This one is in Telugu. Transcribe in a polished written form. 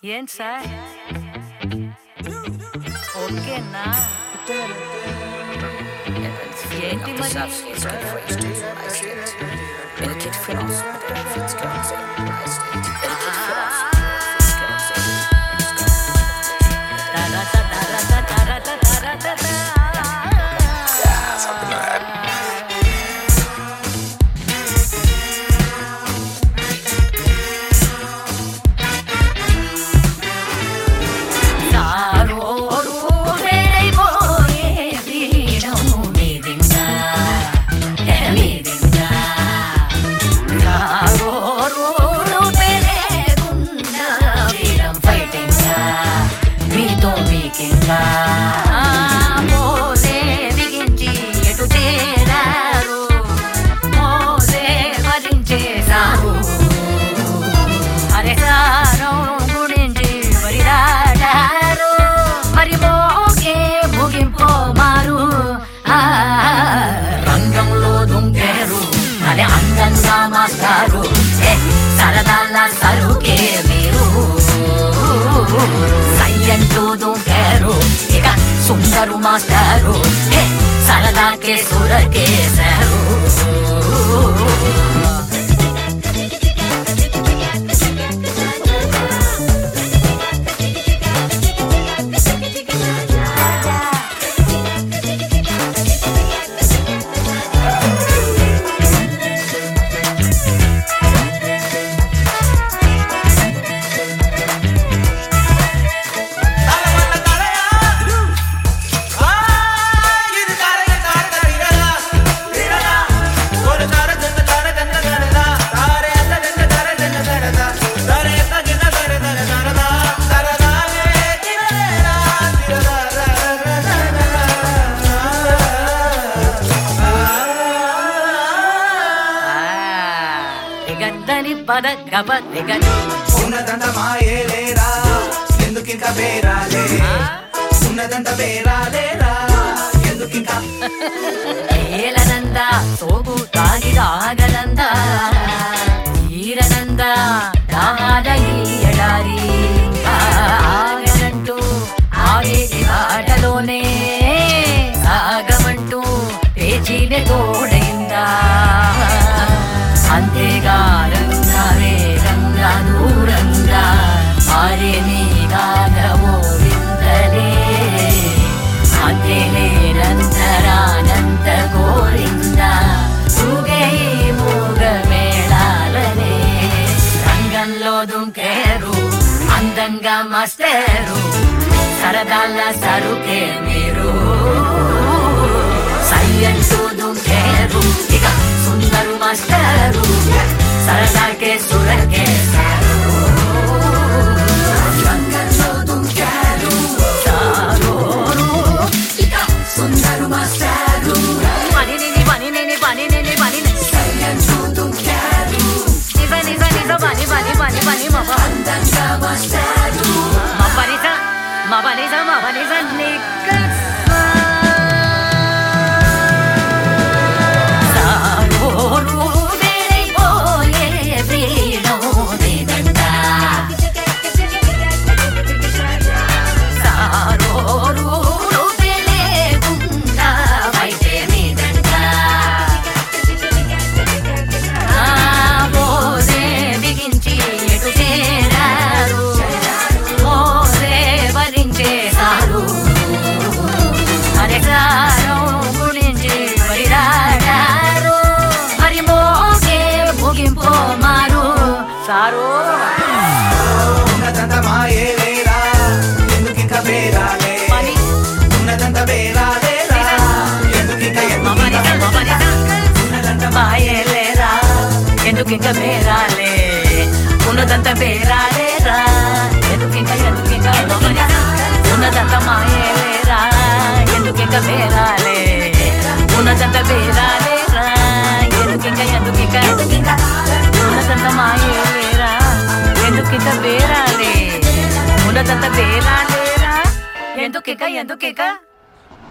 ఏం సార్ ఓకేనా? ఏంటి మరి మోసే బిగించి ఎటు చేరారు, మోసే భరించేశారు. అరెసారం గురించి వరిదాడారు, మరి మోగే ముగింపో మారు. రంగంలో దుంకేరు అదే అందంగా మాస్టారు, సరదాల సరుకే మీరు. సయ్యంటూ దుంకేరు ఇక సుందరు మాస్టారు, సరదాకే సురకేశారు. పద గబ దిగని ఉన్నదంత మాయేలేరా, ఎందుకింక బేరాలే, ఉన్నదంత బేరాలేరా, ఎందుకింక ఏలనంద సోగు తాగిరాగనంద ఈరనంద రామాల ఈ ఎడారి ఆగనంటూ ఆగేది ఆటలోనే సాగమంటూ పేచీనే తోడైందా. అంతేగా రంగా వేగంగా దూరంగా మారే నీగాగవో విందలే, అంతేలే నంతరానంత గోరిందా సూగే మూగ మేళాలనే. రంగంలో దుంకేరు అందంగా మస్తేరు, సరదాల సరుకే మీరు. సయ్యంటూ దుంకేరు ఇక సుందరు మాస్టారు, సరదాకే సురకేశారు. రంగంలో దుంకారు సారోరు ఇక సుందరు మాస్టారు, పనిని పనిని పనిని పనిని సయ్యంటూ దుంకారు నిజ నిజ నిజ పని పని పని పని మవ అందంగా మాస్టారు. మా పనిజ మా పనిజ మా పనిజ నిక్క సారో. ఉన్నదంత మాయేలేరా, ఎందుకింక బేరాలే, ఉన్నదంత బేరాలేరా, ఎందుకింక ఉన్నదంత మాయేలేరా, ఎందుకింక బేరాలే, ఉన్నదంత బేరాలేరా, ఎందుకింక ఉన్నదంత మాయేలేరా, ఎందుకింక బేరాలే, ఉన్నదంత బేరాలేరా, ఎందుకింక ఉన్నదంత మాయేలేరా, ఎందుకింక బేరాలే, ఉన్నదంత బేరాలేరా, ఎందుకింక